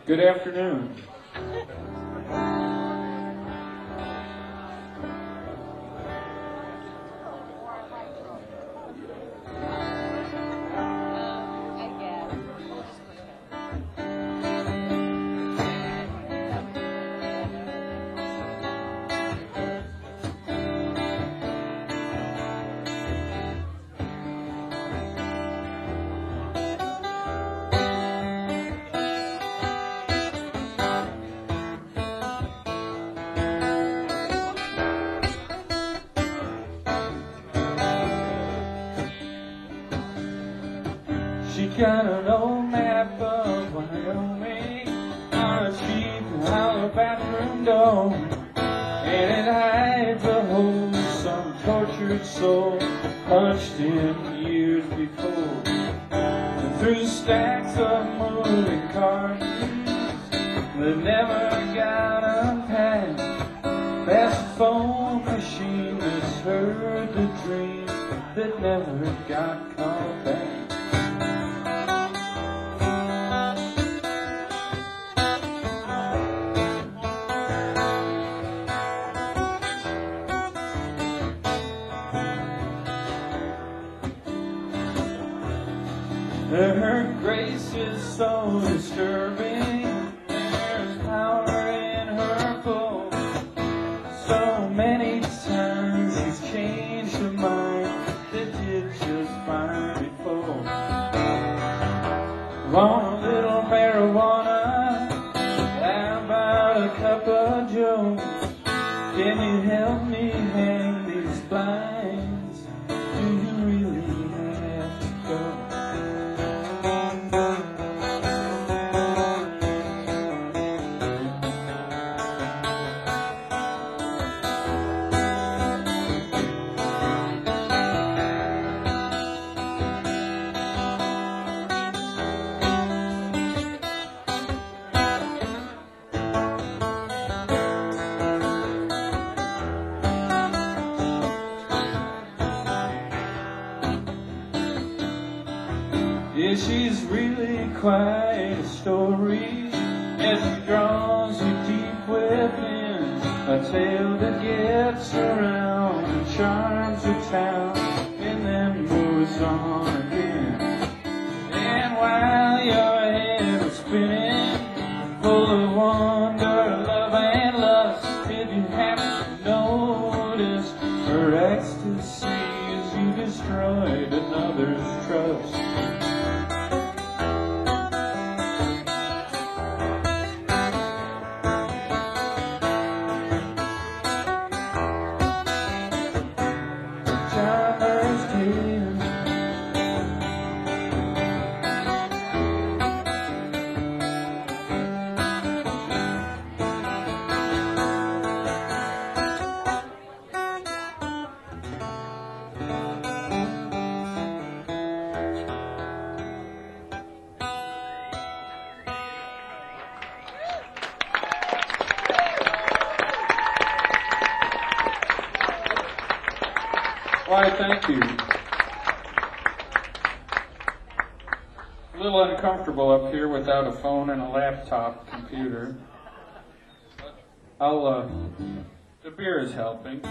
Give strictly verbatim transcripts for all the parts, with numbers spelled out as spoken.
Good afternoon. She got an old map of Wyoming on a cheap hollow bathroom door, and it hides a hole some tortured soul punched in years before. And through stacks of moving cartons that never got unpacked, past the phone machine that's heard the dream that never got called back. Her grace is so disturbing. There's power in her pull. So many times she's changed her mind that did just fine before. Want a little marijuana? How about a cup of joe? Can you help me hang these blinds? Do you really have to go? Yeah, she's really quite a story as she draws you deep within, a tale that gets around and charms the town and then moves on again. And while your head was spinning, full of wonder, love and lust, did you happen to notice her ecstasy as you destroyed another's trust? Why, thank you. A little uncomfortable up here without a phone and a laptop computer. I'll, uh, the beer is helping.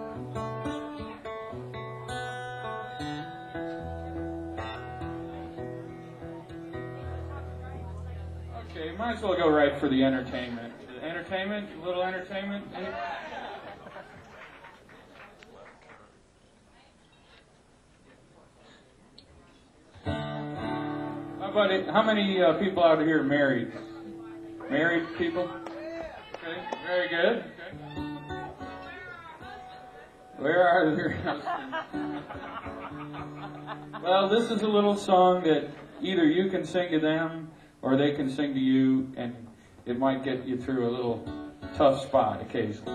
Okay, might as well go right for the entertainment. The entertainment, a little entertainment. How, how many uh, people out here are married? Married people? Okay, very good. Okay. Where are your husbands? Well, this is a little song that either you can sing to them or they can sing to you, and it might get you through a little tough spot occasionally.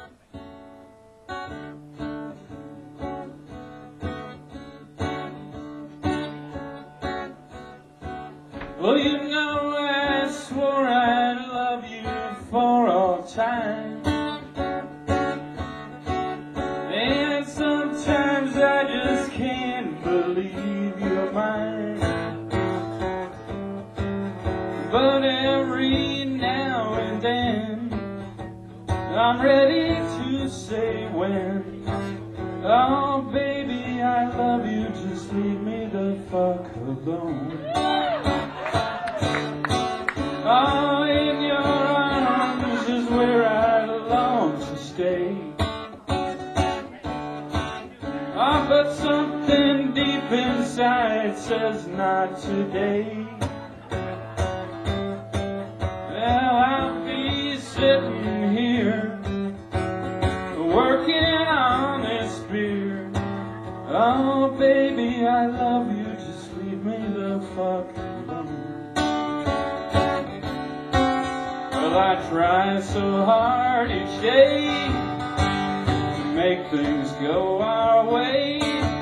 Well, you know I swore I'd love you for all time, and sometimes I just can't believe you're mine. But every I'm ready to say when. Oh, baby, I love you, just leave me the fuck alone. Oh, in your arms is where I long to stay. Oh, but something deep inside says not today. Well, I'll be sitting here working on this beer. Oh, baby, I love you, just leave me the fuck alone. Well, I try so hard each day to make things go our way.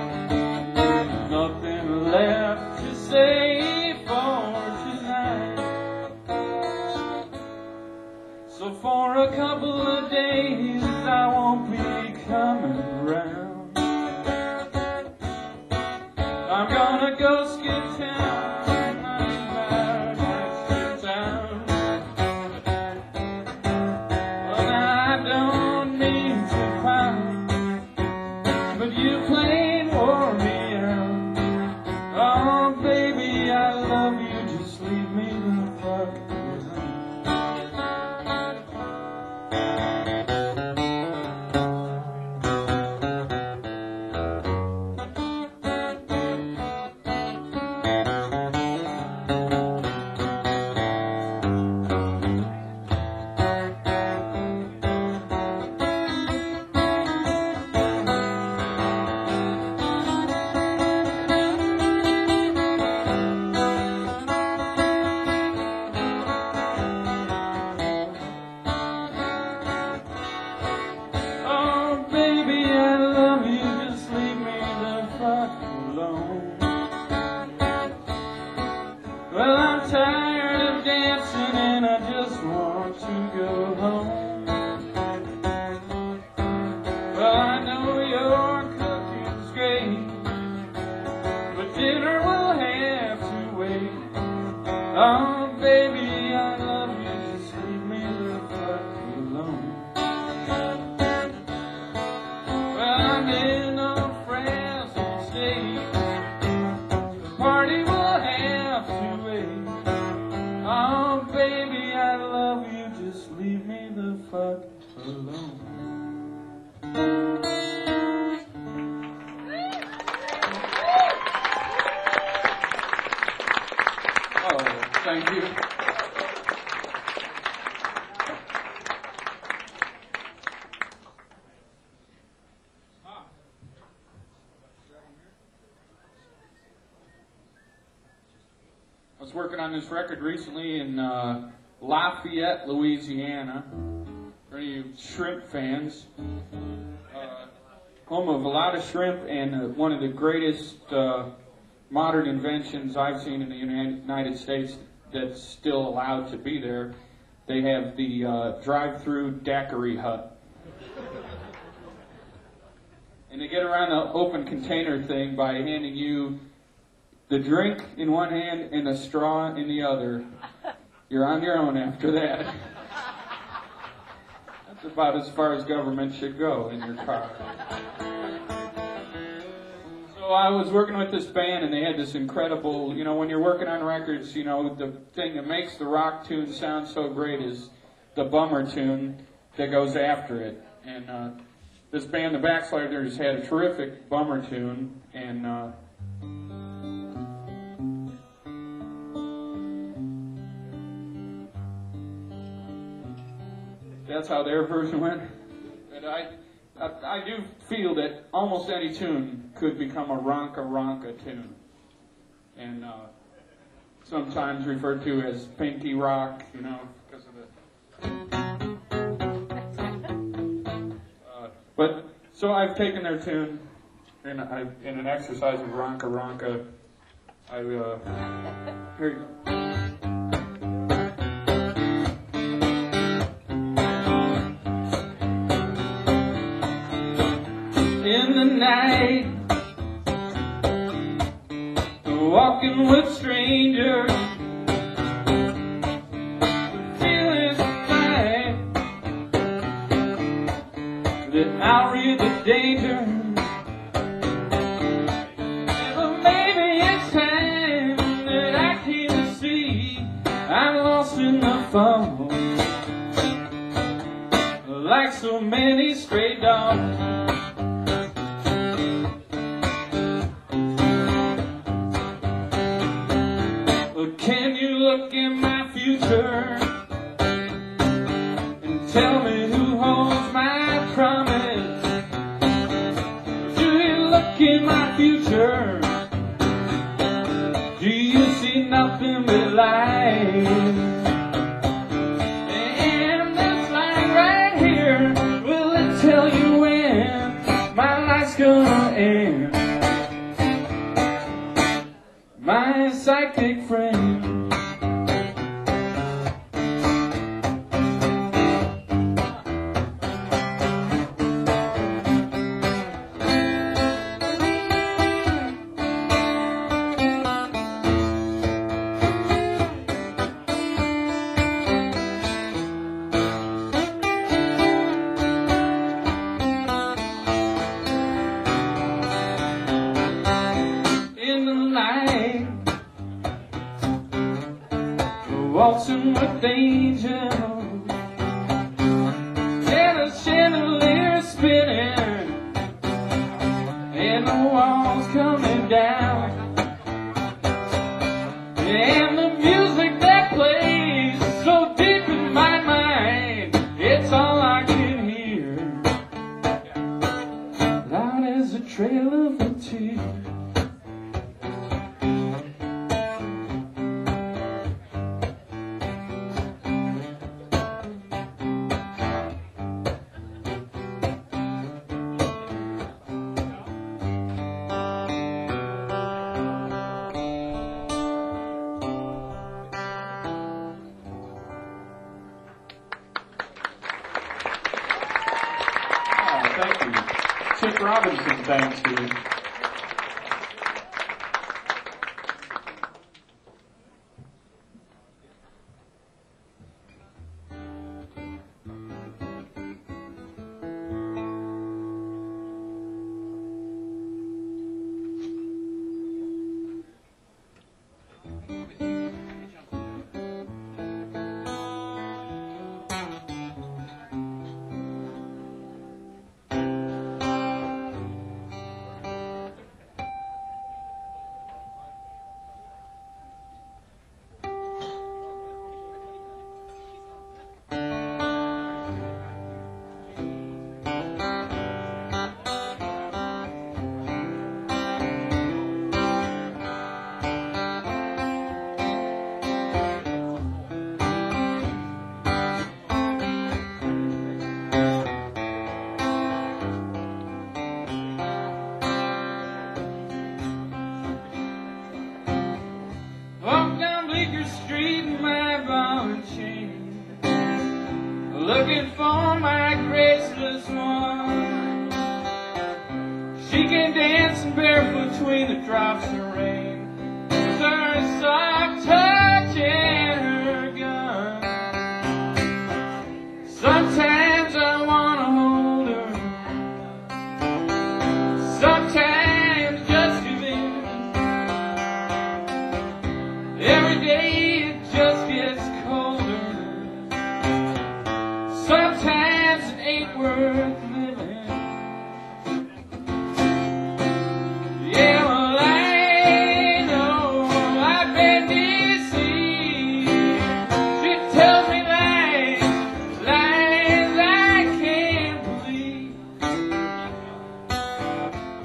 Nothing left to say for tonight. So for a couple of days I won't be coming around. I'm gonna go skip town. But you plain wore me out. Oh, baby, I love you, just leave me the fuck Well, I'm tired of dancing and I just want to go home. Well, I know your cooking's great, but dinner will have to wait. Oh, baby, I love you, just leave me the fuck alone. Well, I'm in a Fresno State, the party will have to wait. Oh, baby, I love you, just leave me the fuck alone. Oh, thank you. I was working on this record recently in uh, Lafayette, Louisiana. For any of you shrimp fans, uh, home of a lot of shrimp and uh, one of the greatest uh, modern inventions I've seen in the United States that's still allowed to be there. They have the uh, drive-through daiquiri hut. And they get around the open container thing by handing you the drink in one hand and a straw in the other. You're on your own after that. That's about as far as government should go in your car. So I was working with this band and they had this incredible, you know, when you're working on records, you know, the thing that makes the rock tune sound so great is the bummer tune that goes after it. And uh, this band, the Backsliders, had a terrific bummer tune, and uh, that's how their version went. And I, I, I do feel that almost any tune could become a ronka ronka tune, and uh, sometimes referred to as pinky rock, you know, because of the. Uh, but so I've taken their tune, and I, in an exercise of ronka ronka, I uh, here you go. In the night, walking with strangers, feeling fine. danger. But maybe it's time that I came to see I'm lost in the fog, like so many stray dogs. Can you look in my future and tell me who holds my promise? Do you look in my future? Do you see nothing but light? And this line right here, will it tell you when my life's gonna end? My psychic friend. Waltzing with angels and a chandelier spinning and the walls coming down and the music that plays so deep in my mind, it's all I can hear, loud as a trail of a tear. Thank you. Chick Robinson, thanks to you. Looking for my graceless one. She can dance barefoot between the drops of rain, with her soft touch and her gun. Sometimes I wanna hold her, sometimes just give in. Every day it just gets colder. Sometimes it ain't worth living. Yeah, well, I know I've been deceived. She tells me lies, lies I can't believe.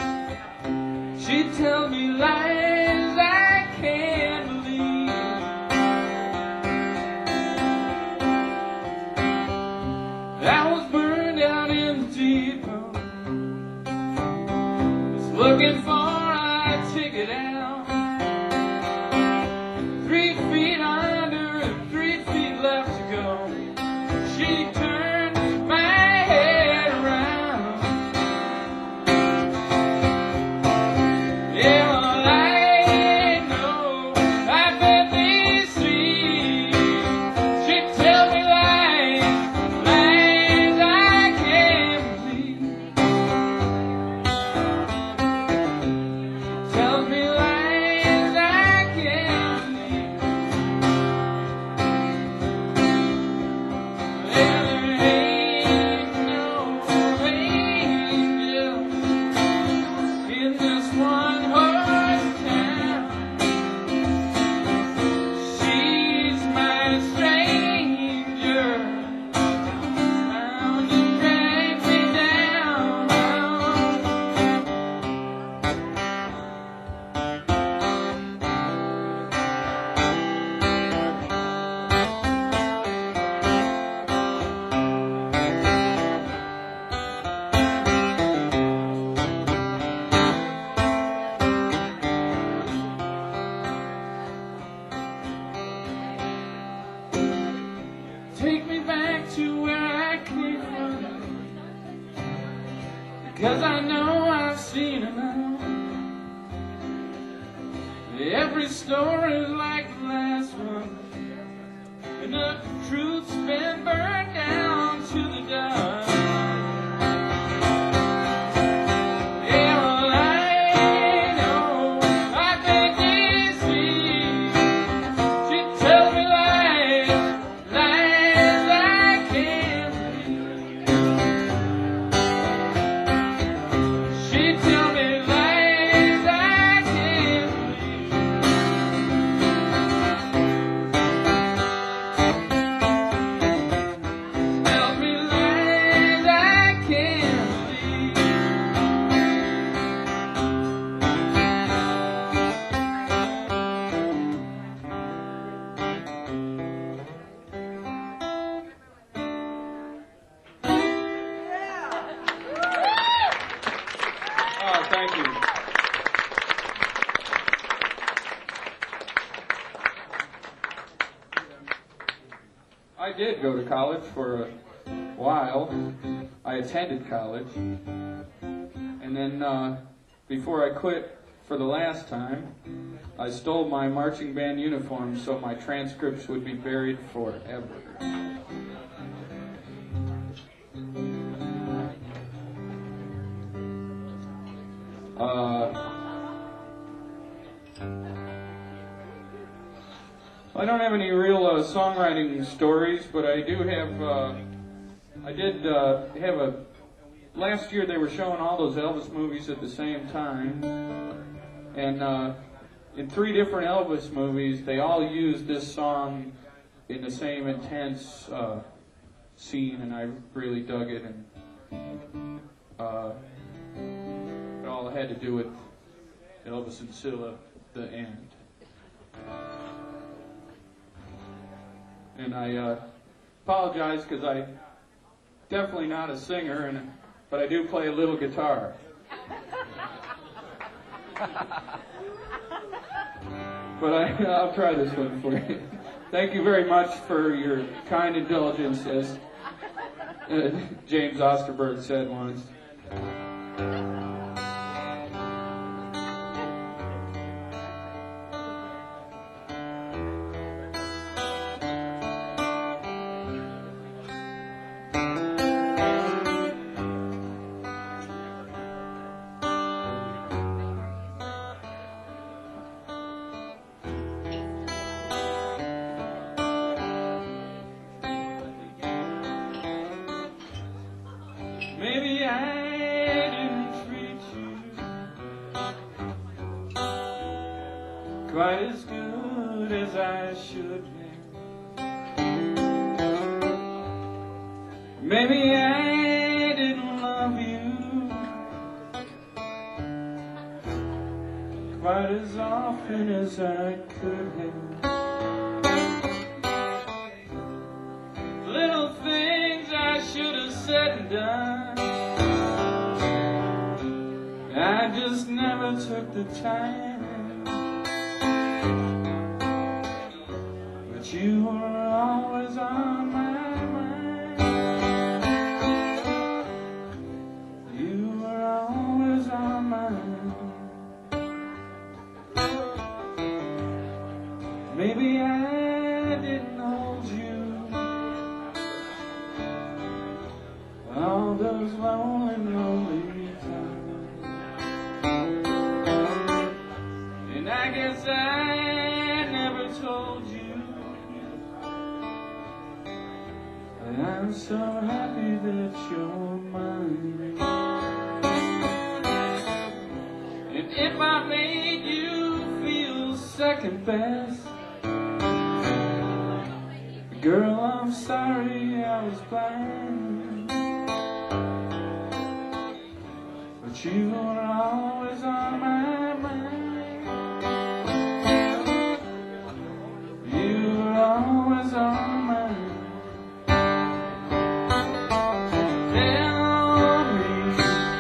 She tells me lies I can't believe. 'cause I know I've seen enough. Every story's like the last one, and the truth's been burned down to the dust. Yeah, well, I know I've been easy. She tells me lies, lies I can't believe. She tells me lies I can't believe. Tells me lies I can't believe. Oh, thank you. I did go to college for a while. I attended college. And then uh, before I quit for the last time, I stole my marching band uniform so my transcripts would be buried forever. Uh, I don't have any real uh, songwriting stories, but I do have. Uh, I did uh, have a. Last year they were showing all those Elvis movies at the same time, and uh, in three different Elvis movies, they all used this song in the same intense uh, scene, and I really dug it. And uh, it all had to do with Elvis and Cilla, the end. And I uh, apologize because I'm definitely not a singer, and but I do play a little guitar. But I, I'll try this one for you. Thank you very much for your kind indulgence, as uh, James Osterberg said once. Maybe I didn't treat you quite as good as I should have. Maybe I didn't love you quite as often as I could have. Little things I should have said and done, I just never took the time. But you were always on my mind. You were always on my mind. Maybe I didn't hold you all those lonely, lonely times. And I guess I never told you that I'm so happy that you're mine. And if I made you feel second best, girl, I'm sorry I was blind. But you were always on my mind. You were always on my mind. Tell me,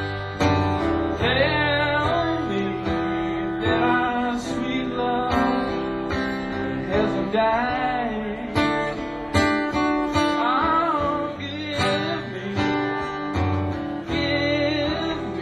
tell me that our sweet love hasn't died. Oh, give me, give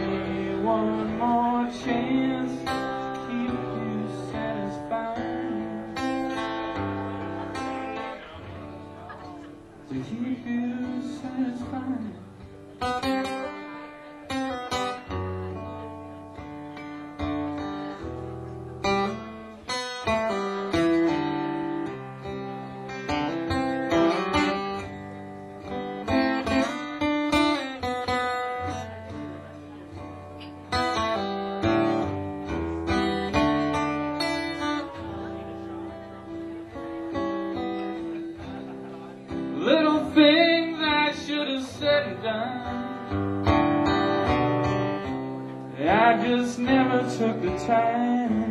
I just never took the time.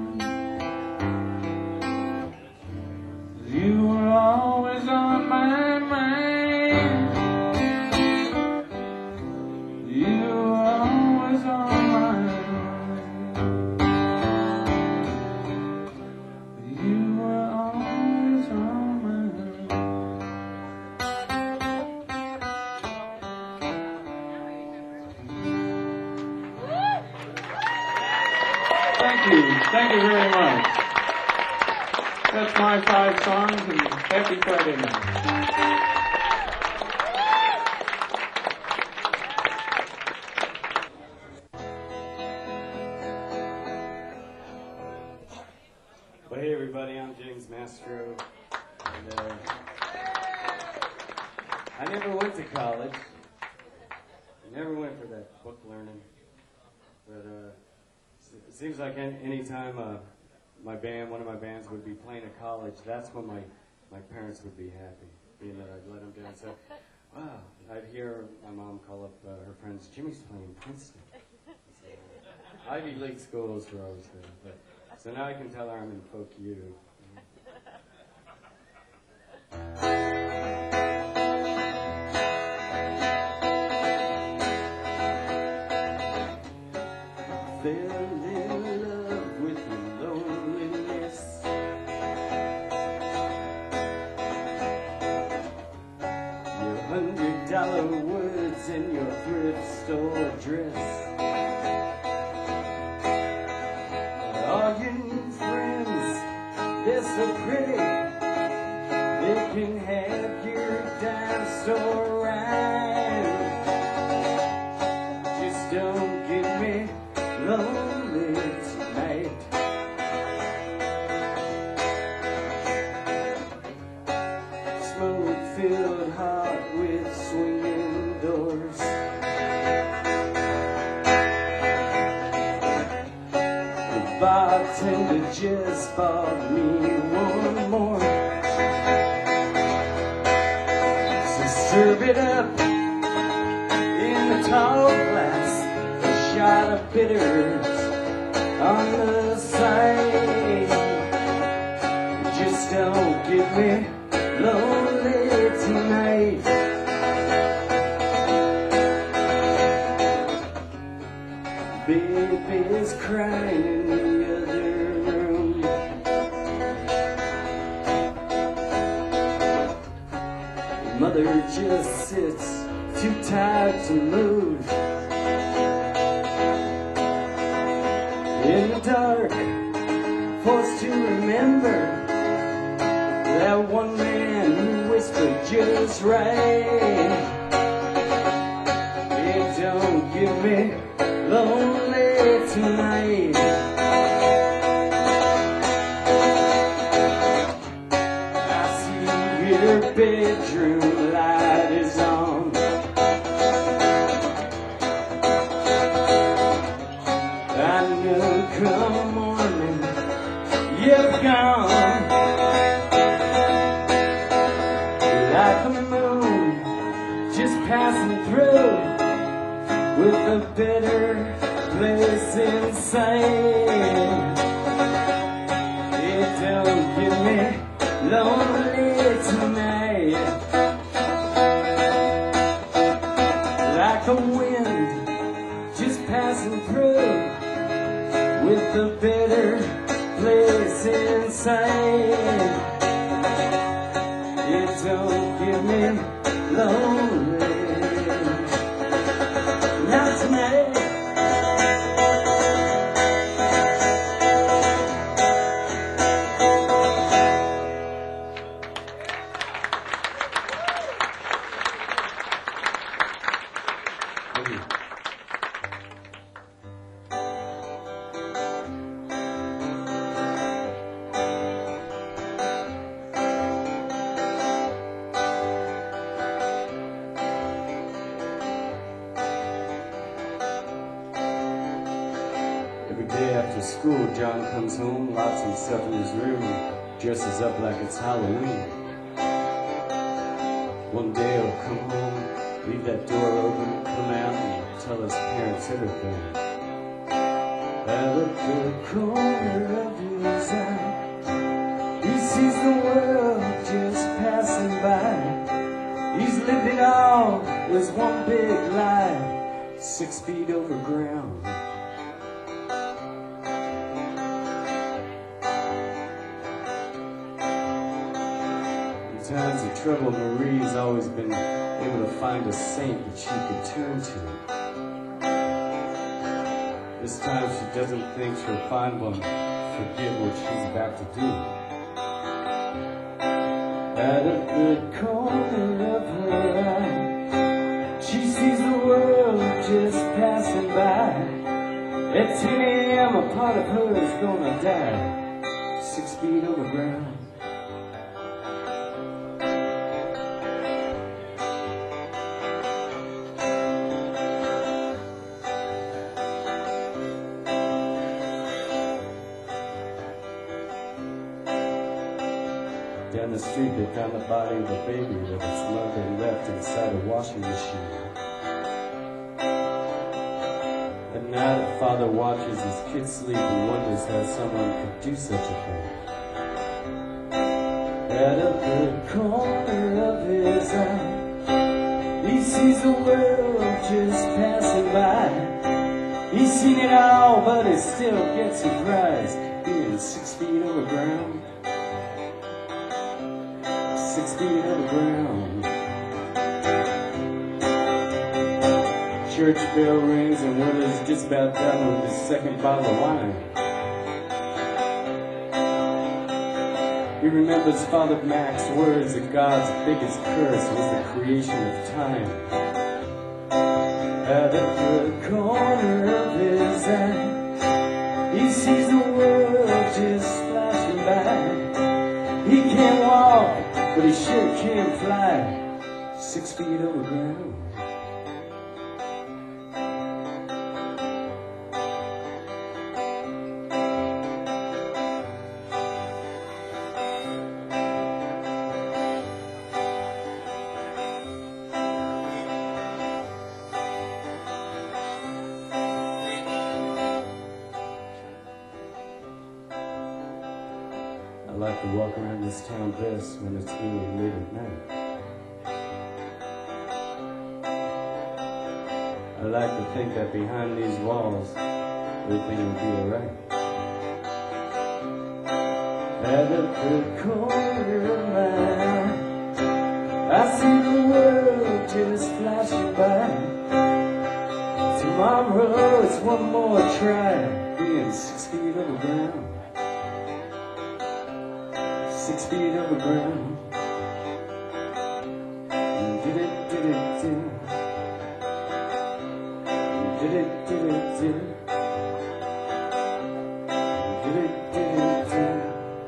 You were always on my mind. You were always on my mind. You were always on my mind. Thank you. Thank you very much. That's my five songs, and happy Friday night. Well, hey everybody, I'm James Mastro, and uh, I never went to college. I never went for that book learning, but uh, it seems like any, any time uh, my band, one of my bands would be playing at college, that's when my, my parents would be happy, being that I'd let them down. So, wow, I'd hear my mom call up uh, her friends, Jimmy's playing Princeton. So, Ivy League schools were always there. But, so now I can tell her I'm in folk U. Dollar words in your thrift store dress. All your new friends, they're so pretty. They can have your dime store ride. Just don't get me lonely tonight. Smoke-filled heart with swinging doors. The bartender just bought me one more. So serve it up in the tall glass, a shot of bitters on the side. Just don't get me lonely tonight. Baby's crying in the other room. Mother just sits too tired to move. In the dark, forced to remember that one man who whispered just right. It don't give me lonely tonight. I see your bedroom light is on. I know come morning you're gone. Like a moon just passing through, with a better place inside. It don't give me lonely tonight. Like a wind just passing through, with a better place inside. It don't give me lonely. Not tonight. Every day after school, John comes home, locks himself in his room, dresses up like it's Halloween. One day he'll come home, leave that door open, come out and tell his parents everything. Out of the corner of his eye, he sees the world just passing by. He's lived it all, there's one big lie, six feet over ground. In times of trouble, Marie's always been able to find a saint that she could turn to. This time she doesn't think she'll find one, forget what she's about to do. Out of the corner of her eye, she sees the world just passing by. At ten a m a part of her is gonna die, six feet over ground. Down the street they found the body of a baby that its mother left inside a washing machine. At night a father watches his kids sleep and wonders how someone could do such a thing. Out of the corner of his eye, he sees the world just passing by. He's seen it all, but he still gets surprised, being six feet over ground. Six feet over ground. Church bell rings and Willer's just about done with his second bottle of wine. He remembers Father Mac's words that God's biggest curse was the creation of time. Out of the corner of his eye, he sees the world just flashing by. He can't walk, but he sure can fly, six feet over ground. I like to walk around this town best when it's really late at night. I like to think that behind these walls, everything will be alright. Out of the corner of my eye, I see the world just flashing by. Tomorrow is one more try, being six feet over ground. Six feet over ground. Did it, did it, did it. Did it, did it, did it. Did it, did it, did it.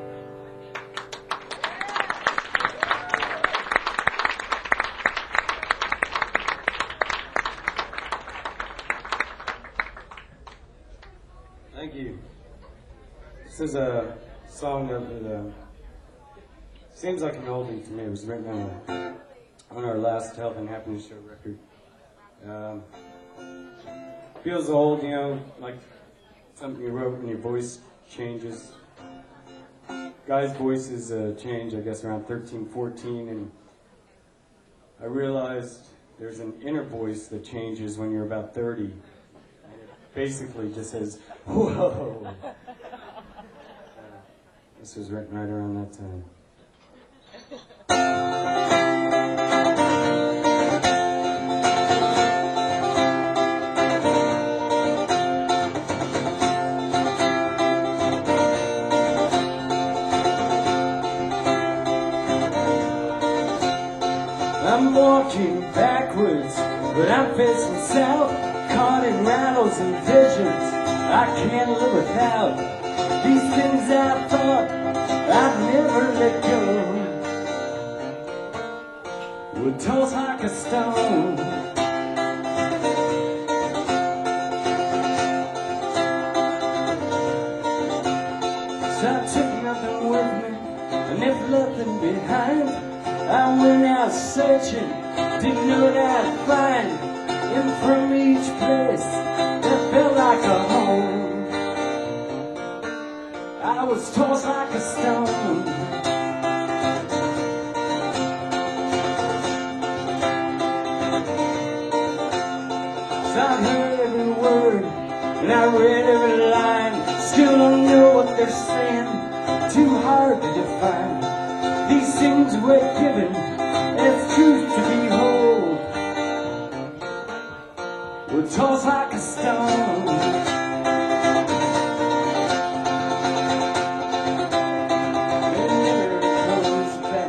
Thank you. This is a song that uh, seems like an oldie to me. It was written on, on our last Health and Happiness Show record. Um, feels old, you know, like something you wrote when your voice changes. Guys' voices uh, change, I guess, around thirteen, fourteen, and I realized there's an inner voice that changes when you're about thirty. And it basically just says, whoa. Uh, this was written right around that time. I'm walking backwards, but I'm facing south, caught in rattles and visions I can't live without. These things I thought I'd never let go would toss like a stone. So I took nothing with me and left nothing behind. I went out searching, didn't know what I'd find. And from each place that felt like a home, I was tossed like a stone. I heard every word and I read every line. Still don't know what they're saying, too hard to define. These things we're given as truth to behold. We're tossed like a stone. It never comes back.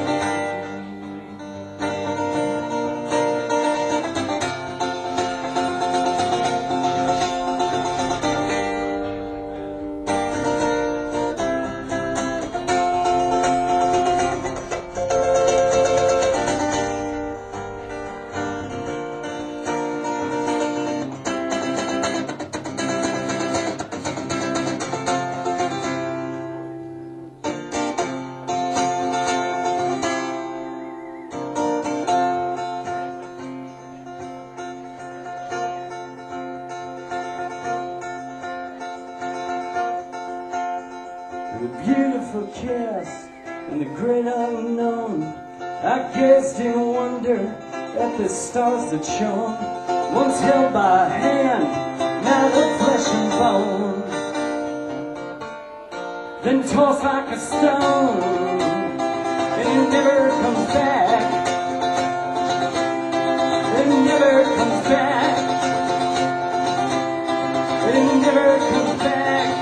The beautiful chaos and the great unknown. I gazed in wonder at the stars that shone. Once held by a hand, now they're flesh and bone. Then tossed like a stone, and it never comes back. It never comes back. It never comes back.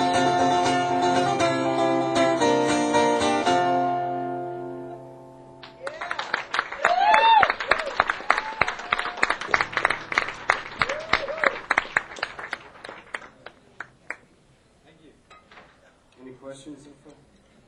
Any questions so far?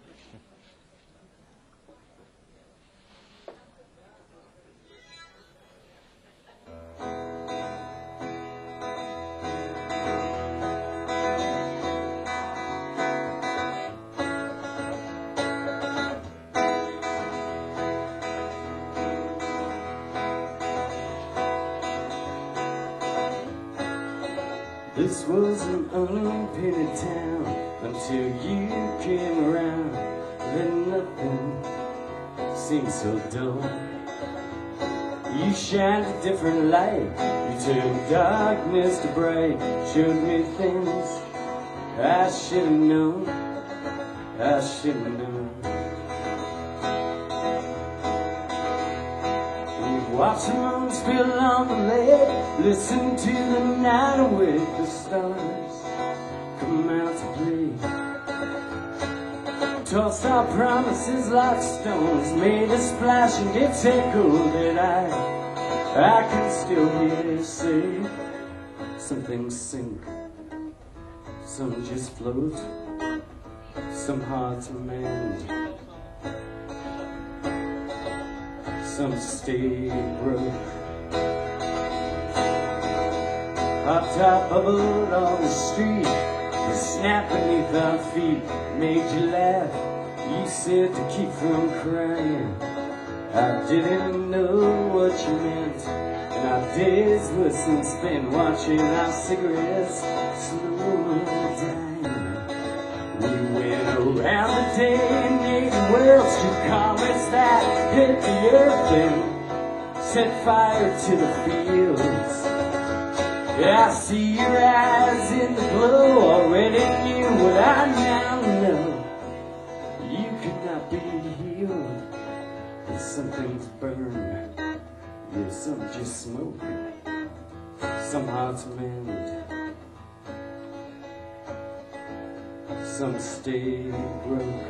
This was an unpainted town until you came around. Then nothing seemed so dull. You shined a different light. You turned darkness to bright. Showed me things I should have known. I should have known. Watch the moon spill on the lake. Listen to the night awake. The stars come out to play. Tossed our promises like stones. Made a splash and it's echoed that I I can still hear say. Some things sink, some just float, some hard to mend, some stay broke. Hot top bubbled on the street. The snap beneath our feet made you laugh. You said to keep from crying. I didn't know what you meant, and our days were since spent watching our cigarettes slowly dying. We went around the day and made the world's two comets that hit the earth and set fire to the fields. I see your eyes in the glow, already knew what I now know. You could not be healed, and some things burn, yeah, some just smoke, some hearts mend, some stay broke.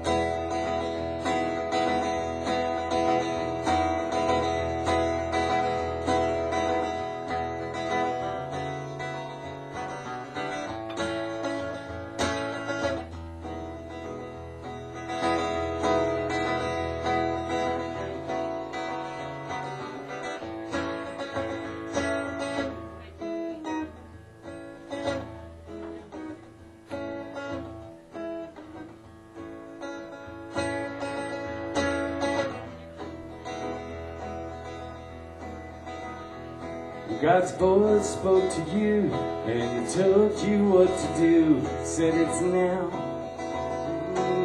God's voice spoke to you and told you what to do. Said it's now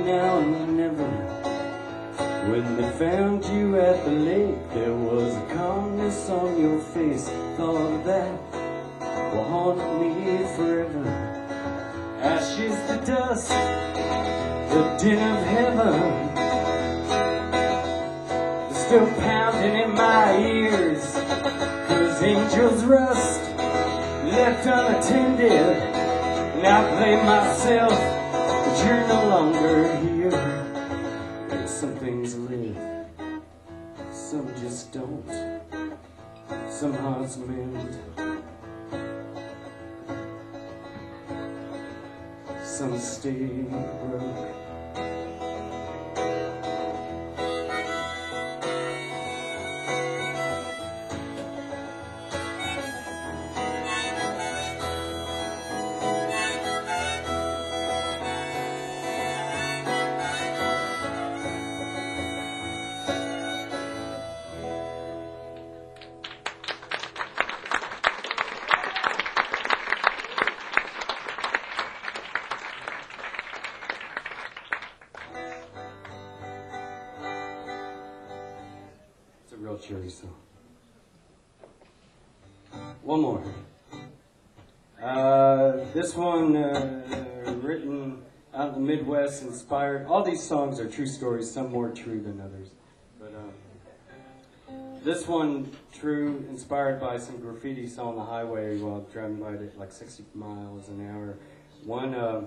now and never. When they found you at the lake, there was a calmness on your face. Thought of that will haunt me forever. Ashes to dust, the din of heaven, still pounding in my ears. Those angels rust, left unattended. And I blame myself, but you're no longer here. And some things live, some just don't. Some hearts mend, some stay broke. Real cheery song. One more. Uh, this one, uh, written out in the Midwest, inspired. All these songs are true stories, some more true than others. But uh, this one, true, inspired by some graffiti saw on the highway while driving by it at like sixty miles an hour. One, uh,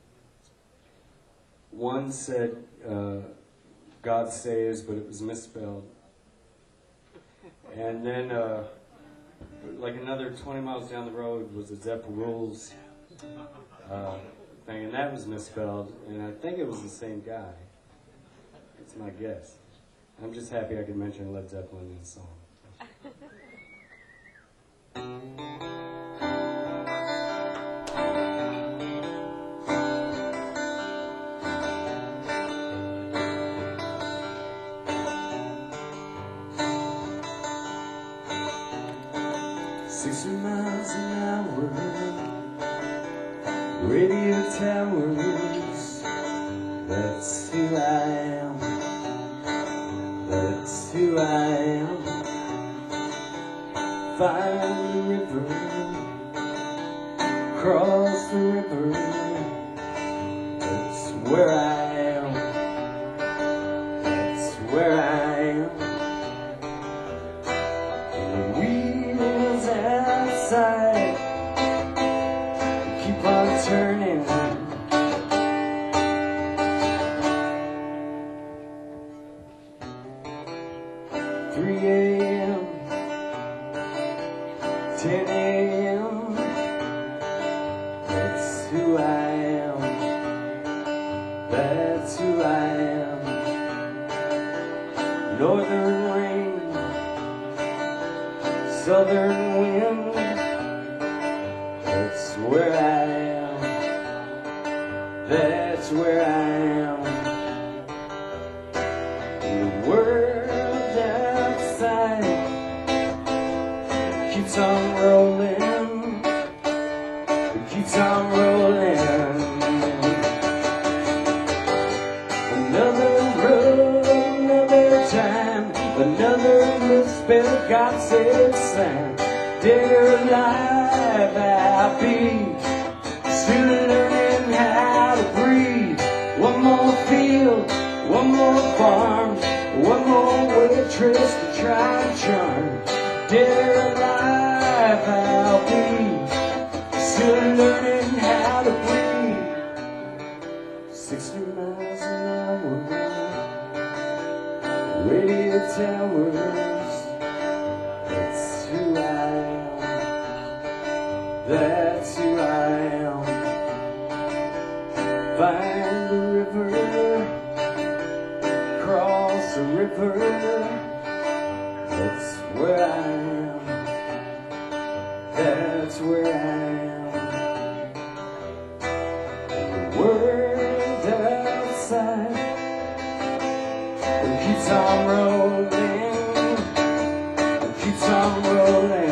one said, uh, God saves, but it was misspelled. And then, uh, like another twenty miles down the road was the Zepp Rules uh, thing, and that was misspelled, and I think it was the same guy. That's my guess. I'm just happy I could mention Led Zeppelin in the song. sixty miles an hour, radio towers, that's who I am, that's who I am. Find the river, cross the river, that's where I am, that's where I am. Keep on turning. three a.m. ten a.m. That's who I am. That's who I am. Northern rain, southern wind, that's where I am, that's where I am. The world outside keeps on rolling, it keeps on rolling. Another road, another time, another misspelled God said sign. Dead or alive I'll be, still learning how to breathe. One more field, one more farm, one more waitress to try and charm. Dead or alive I'll be, still learning how to breathe. Sixty miles an hour, radio towers, that's who I am, that's who I am. Find the river, cross the river, that's where I am, that's where I am. The world outside keeps on rolling, keeps on rolling.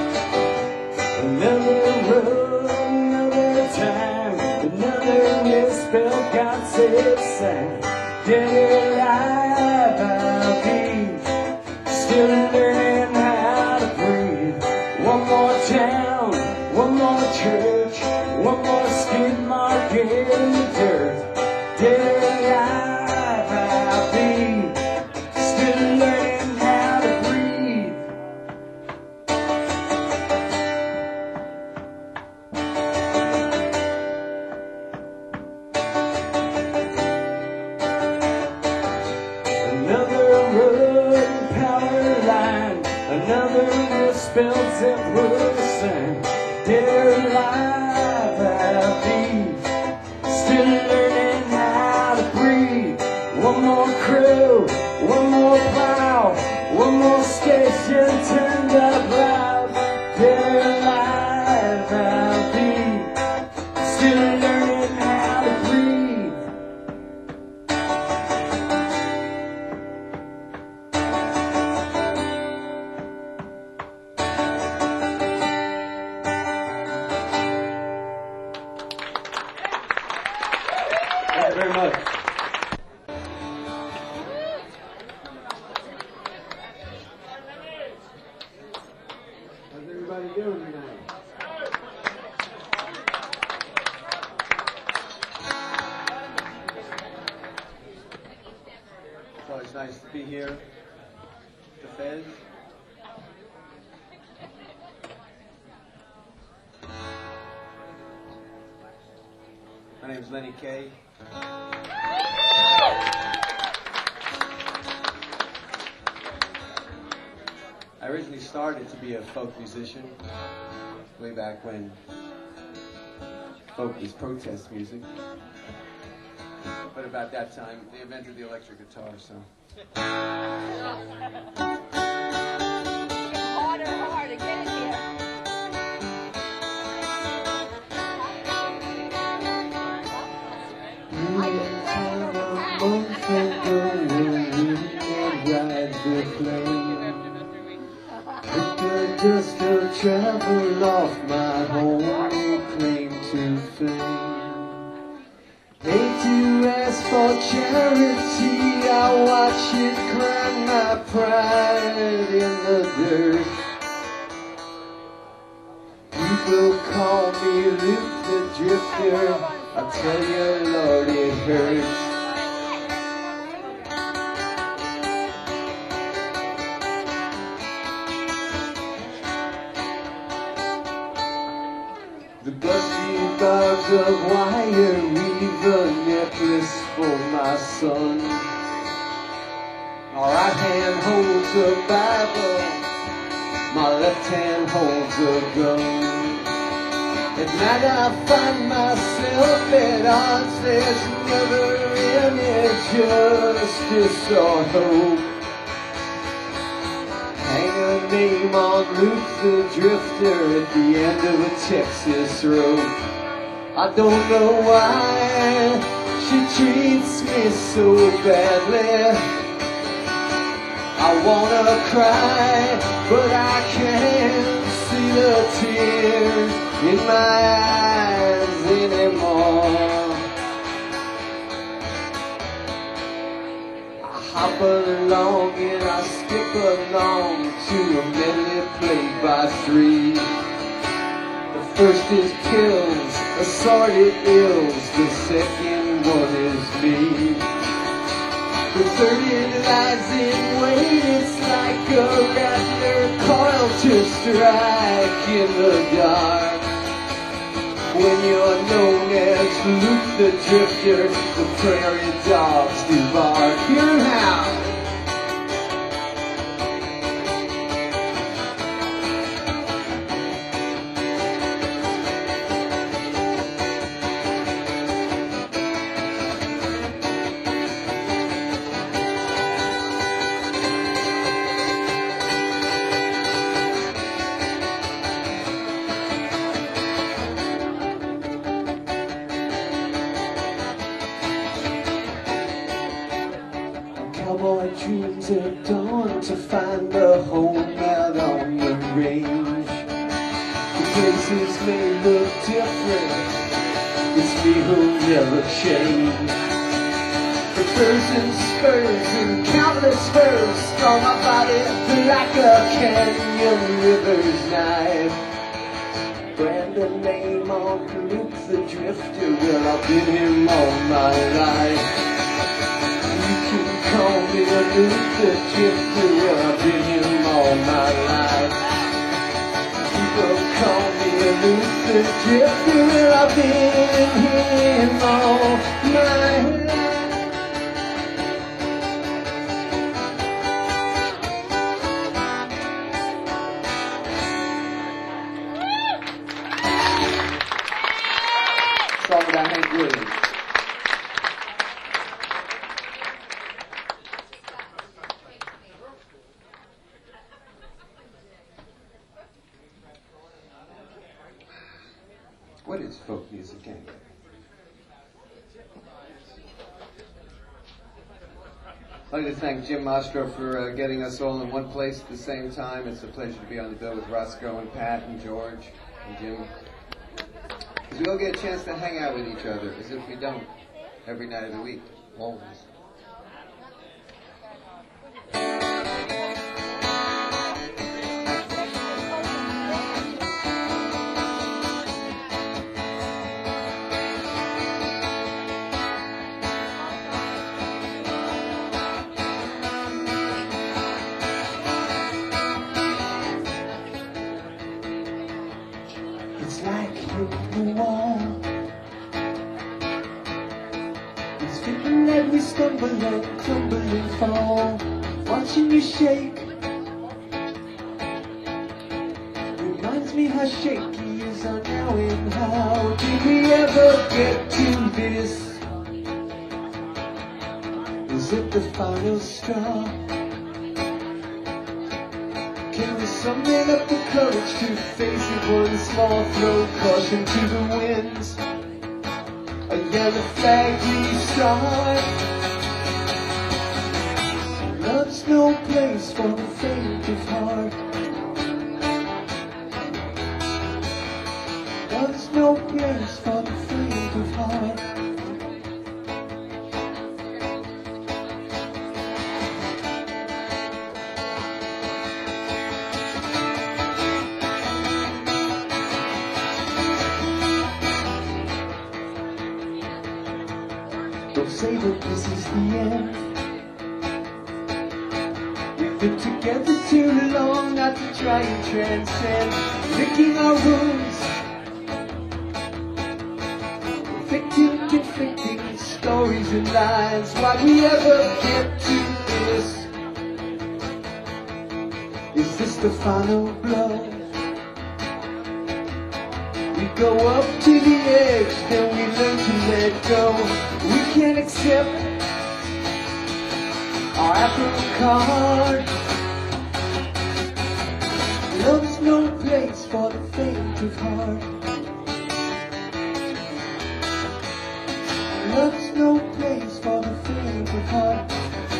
Another road, another time, another miss the God said sang. Dead or alive I'll be, still learning how to breathe. One more town, one more church, one more skid mark in the dirt. Dead or alive I'll be, still learning how to breathe. Another road power line, another misspelled Zipper sign. Dead or alive I'll be, still learning how to breathe. One more crew, one more plow, one more station turned up loud. Dead or alive I'll be, still learning how to breathe. Thank you very much. How's everybody doing tonight? It's always nice to be here. The Feds. My name is Lenny Kaye. I originally started to be a folk musician way back when folk was protest music. But about that time, they invented the electric guitar, so. Harder and harder, get it here. Just to travel off my home claim to fame. Hate to ask for charity, I watch it grind my pride in the dirt. People call me Luke the Drifter, I tell you, Lord, it hurts. The busty barbs of wire weave a necklace for my son. My right hand holds a Bible, my left hand holds a gun. At night I find myself at odds, there's never any justice or hope. Hang a name on Luke the Drifter at the end of a Texas road. I don't know why she treats me so badly. I wanna cry, but I can't see the tears in my eyes anymore. I hop along and I skip along to a medley played by three. The first is pills, assorted ills, the second one is me. The third is lies in wait, it's like a rattler coiled to strike in the dark. When you're known as Luke the Drifter, the prairie dogs do bark. Hear how. Cowboy dreams at dawn to find a home out on the range. The places may look different, It's me who'll never change. The birds and spurs and countless furs storm my body like a canyon river's knife. Brand the name on Luke the Drifter. Well, I've been him all my life. You can call me a Luke the Drifter. Well, I've been him all my life. People call me a Luke the Drifter. Well, I've been him all my life. Song about Hank Williams. What is folk music anyway? I'd like to thank Jim Mastro for uh, getting us all in one place at the same time. It's a pleasure to be on the bill with Roscoe and Pat and George and Jim. Because we all get a chance to hang out with each other, as if we don't, every night of the week, always. It's like hitting the wall. It's feeling like we stumble and crumble and fall. Watching you shake reminds me how shaky is our now and how did we ever get to this? Is it the final straw? Can we summon up the courage to face it? One small throw, caution to the winds. A yellow flag restart. Love's no place for the faint of heart. Love's no place for the faint of heart. Don't say that this is the end. We've been together too long not to try and transcend. Licking our wounds, conflicting, conflicting stories and lies. Why'd we ever get to this? Is this the final blow? We go up to the edge, then we learn to let go. We can't accept our apple card. Love's no place for the faint of heart. Love's no place for the faint of heart.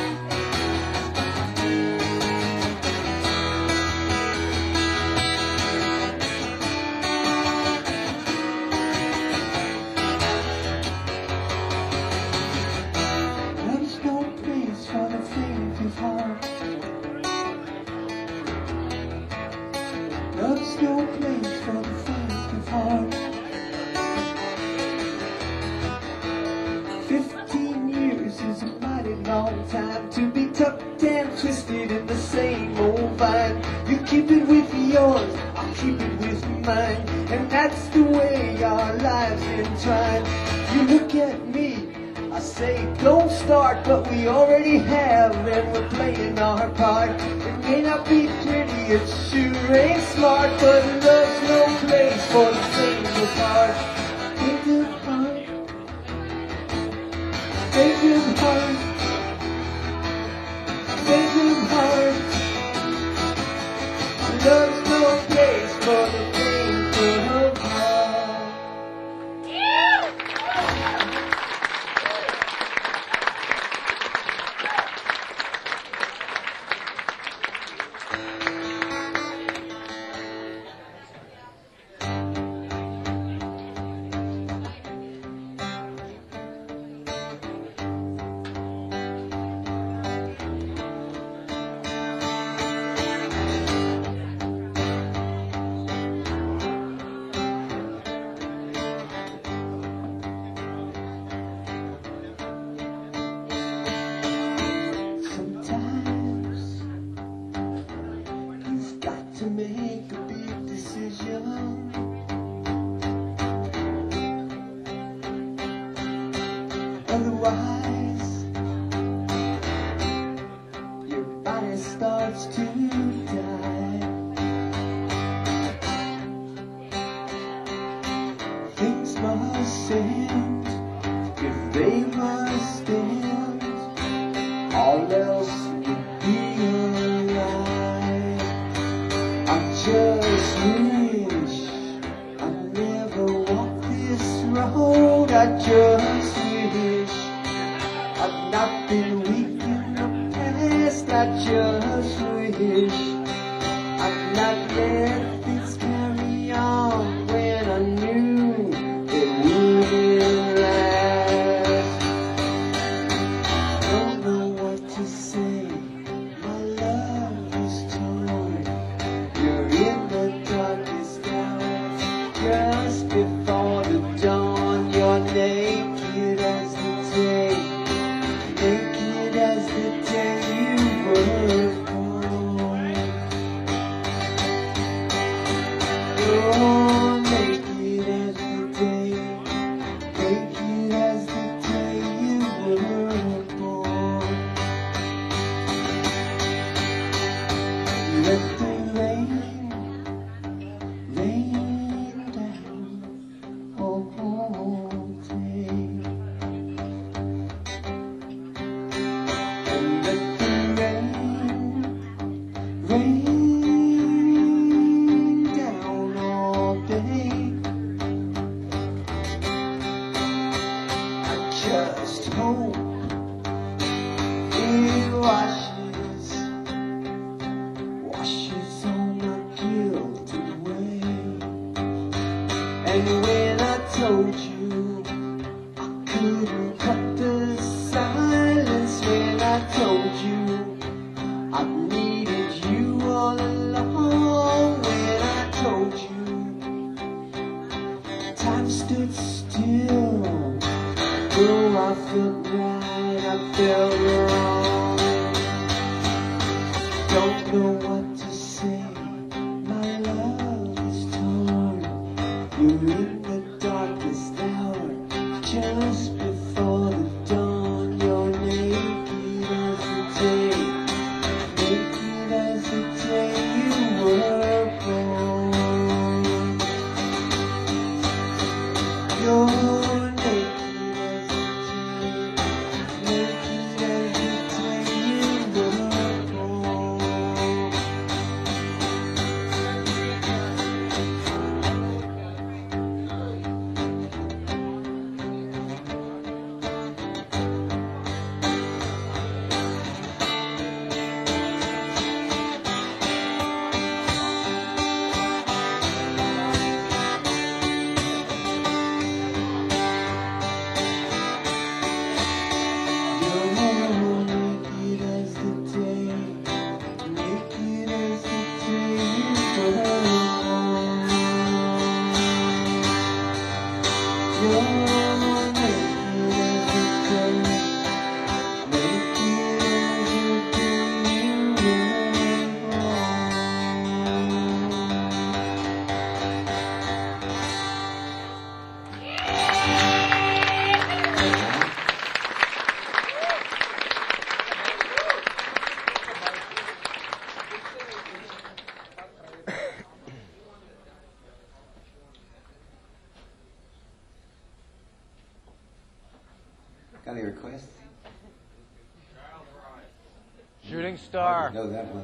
Love's no place for the faint of heart. Fifteen years is a mighty long time to be tucked and twisted in the same old vine. You keep it with yours, I'll keep it with mine, and that's the way our lives entwine. You look at me, I say don't start, but we already have, and we're playing our part. It may not be pretty, it sure ain't smart, but love's no place for the faint of heart. Faint of heart, faint of heart, faint of heart. Love's no place for the faint of heart. understand. All else would be a lie. I just wish I'd never walked this road. I just wish I'd not been weak in the past. I just wish I'd not let this carry on when I knew it wouldn't last. Don't know what to say, my love is torn. You're in the darkest hours, just before the dawn. You're naked as the day, naked as the day you were born. You're naked as the day, naked as the day you were born. Let the rain rain down all day, and let the rain rain down all day. I just hope it washes washes all my guilt away. And when I told you I couldn't cut the silence, when I told you I needed you all along, when I told you time stood still, oh, I felt right, I felt wrong. Don't know what to say, my love is torn. You're in the darkest hour, just before the dawn. You're naked as the day, naked as the day you were born. You're naked as the day, naked as the day you were born. Got any requests? Shooting Star. I know that one.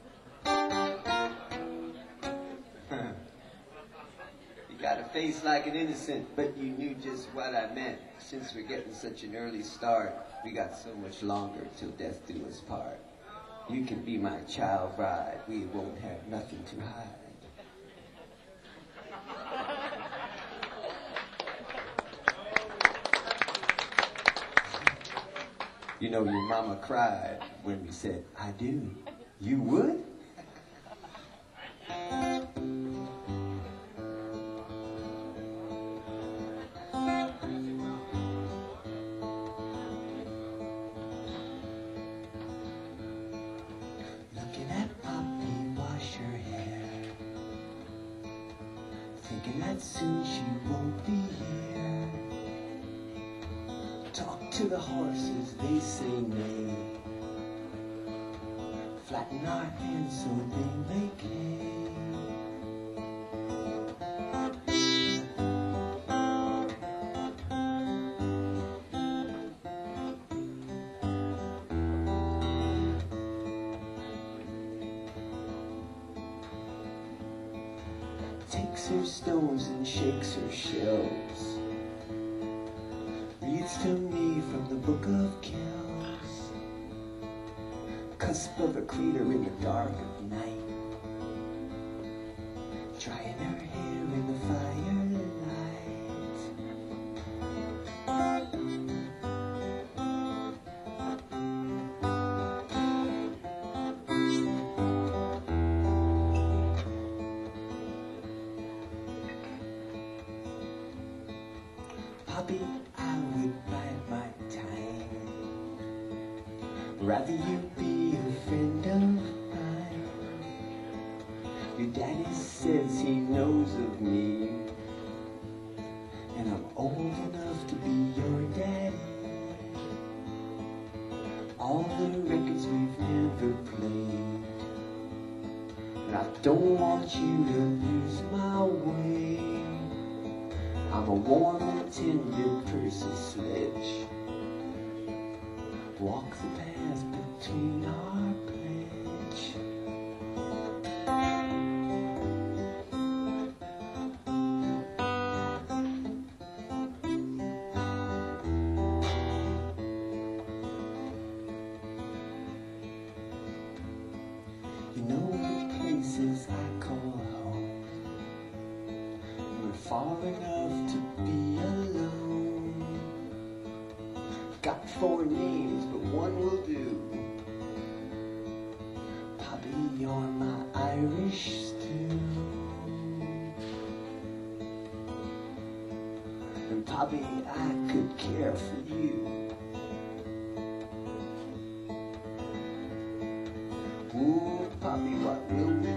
You got a face like an innocent, but you knew just what I meant. Since we're getting such an early start, we got so much longer till death do us part. You can be my child bride, we won't have nothing to hide. You know, your mama cried when we said, I do. You would? Looking at Poppy wash her hair, thinking that soon she won't be here. Talk to the horses, they say nay. Flatten our hands so they make hay. takes her stones and shakes her shells, reads to me from the Book of Kells, cusp of a crater in the dark of night, drying her hair in the firelight. Poppy, I would bide my time. Rather you be a friend of mine. Your daddy says he knows of me, and I'm old enough to be your daddy. All the records we've never played, and I don't want you to lose my way. I'm a warm and tender Percy Sledge. Walk the path between our pledge. You know the places I call home. We're far enough to be alone. Got four names, but one will do. Poppy, you're my Irish stew. And Poppy, I could care for you. Ooh, Poppy, what will we do?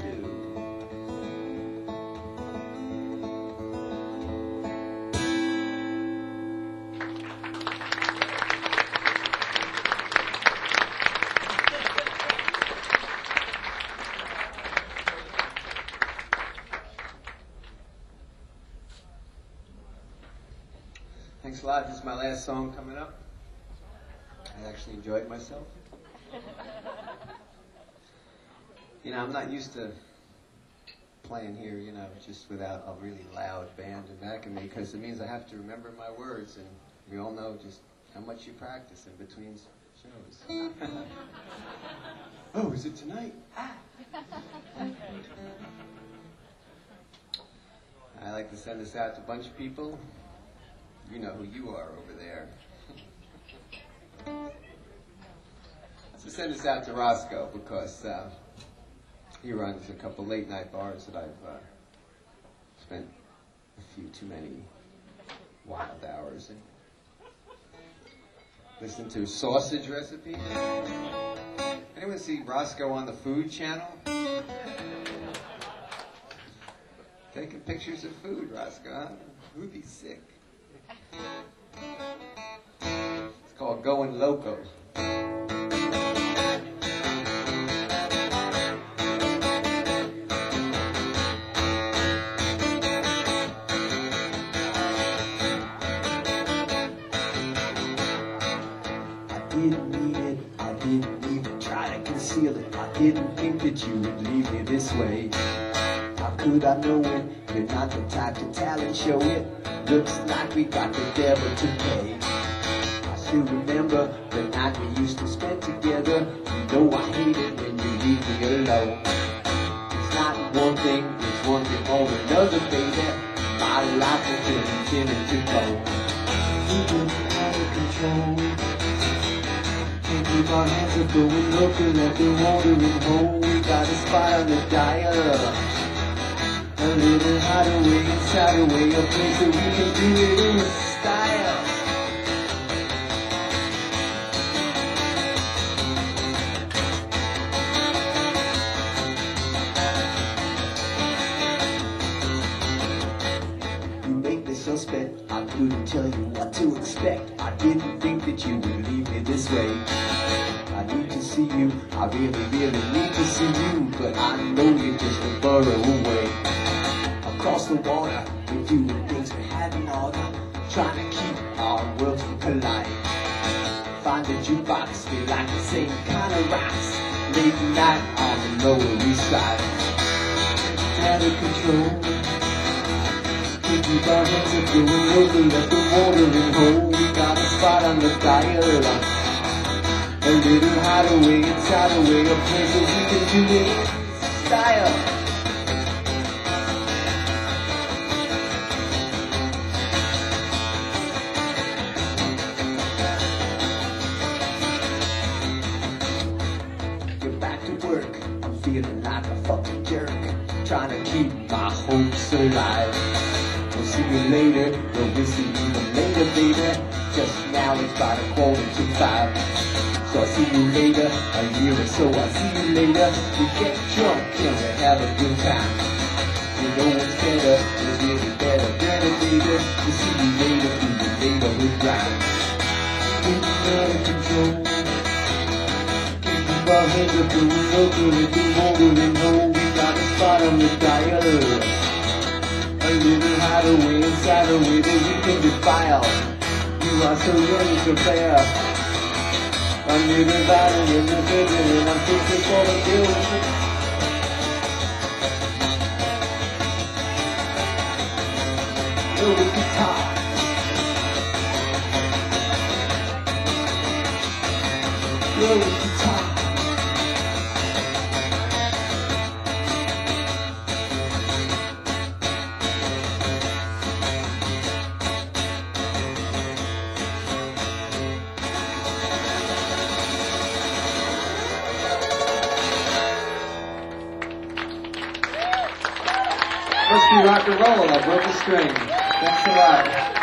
Thanks a lot. This is my last song coming up. I actually enjoyed myself. You know, I'm not used to playing here, you know, just without a really loud band in back of me, because it means I have to remember my words, and we all know just how much you practice in between shows. Oh, is it tonight? Ah. I like to send this out to a bunch of people. You know who you are over there. So send this out to Roscoe, because uh, he runs a couple late night bars that I've uh, spent a few too many wild hours in. Listen to sausage recipes. Anyone see Roscoe on the Food Channel? Taking pictures of food, Roscoe, huh? Who'd be sick? It's called Going Loco. Didn't mean it, I didn't even try to conceal it. I didn't think that you would leave me this way. How could I know it? You're not the type to talent show it. Looks like we got the devil to pay. I still remember the night we used to spend together. You know I hate it when you leave me alone. It's not one thing, it's one thing or another, baby. My life will turn into gold. We get out of control. Can't keep our hands up going local like the watering hole. We got a spot on the dial, a little hideaway inside away, a place that we can do it in style. You make me suspect, I couldn't tell you what to expect. I didn't think that you would leave me this way. I need to see you, I really, really need to see you, but I know you're just a borough away. Across the water, we're doing things we hadn't ordered, trying to keep our worlds from colliding. Find a jukebox, we like the same kind of rocks, late night on the Lower East Side. Out of control. keep our hands up going over, let the watering hole. We got a spot on the dial, a little hideaway inside a way, a place where we can do it in style. Get back to work, I'm feeling like a fucking jerk, trying to keep my hopes alive. We'll see you later, no, we'll see you later, baby. Just now it's about a quarter to five. So I'll see you later, a year or so, I'll see you later. We get drunk and we have a good time. You know what's better, it's really better, better, baby. We'll see you later, see you later with rhyme. Keep out of control. Keep our hands up and we're looking at the watering hole. We got a spot on the dial, a little hideaway inside a way that we can defile. You are so ready to bear. I'm living violent in the vision and I'm fixing for the guilt. Go to guitar. Go to guitar. Must be rock and roll, I broke a string. Thanks a lot.